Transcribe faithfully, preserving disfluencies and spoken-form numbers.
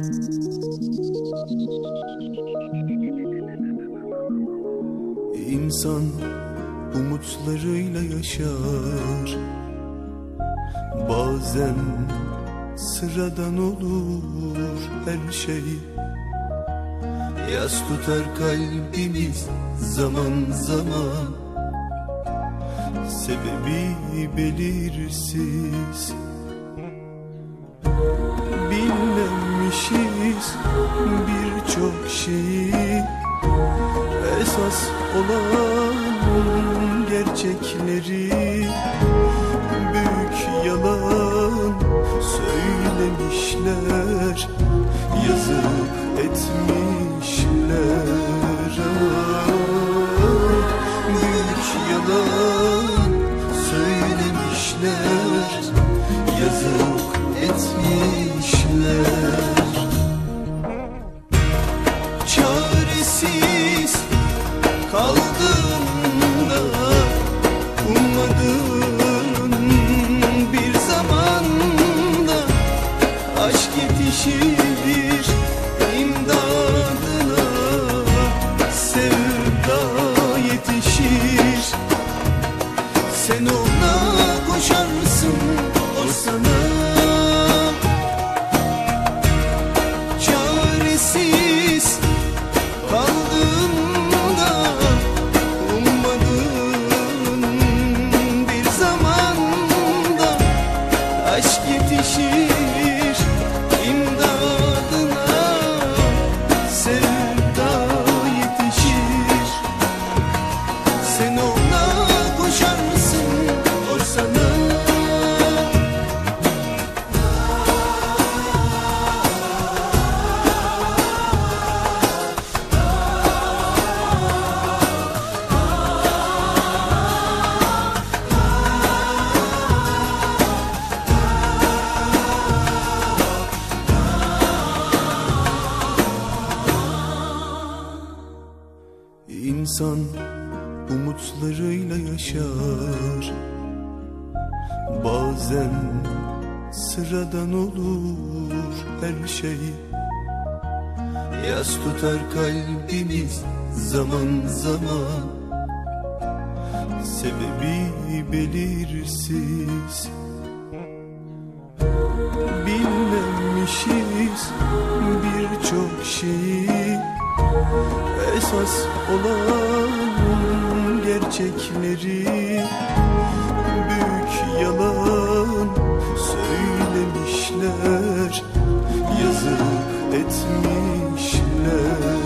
İnsan umutlarıyla yaşar, bazen sıradan olur her şey. Yas tutar kalbimiz zaman zaman, sebebi belirsiz. Bilmemişiz birçok şeyi, esas olan gerçekleri. Büyük yalan söylemişler, yazık etmişler. Büyük yalan söylemişler, yazık etmişler. Çaresiz kaldığında ummadığın bir zamanda aşk yetişir imdadına, sevda yetişir. Sen ona koşarsın, o sana. Çaresiz kaldığında ummadığın bir zamanda aşk yetişir imdadına, sevda yetişir. Sen ona koşarsın, o sana. İnsan umutlarıyla yaşar, bazen sıradan olur her şey. Yas tutar kalbimiz zaman zaman, sebebi belirsiz. Bilmemişiz birçok şeyi, esas olan gerçekleri. Büyük yalan söylemişler, yazık etmişler.